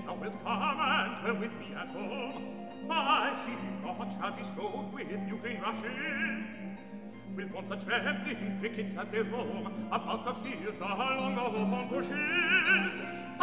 thou wilt come and dwell with me at home. My sheepcote shall be strowed with new green rushes. We'll want the trembling crickets as they roam about the fields along the hawthorn bushes.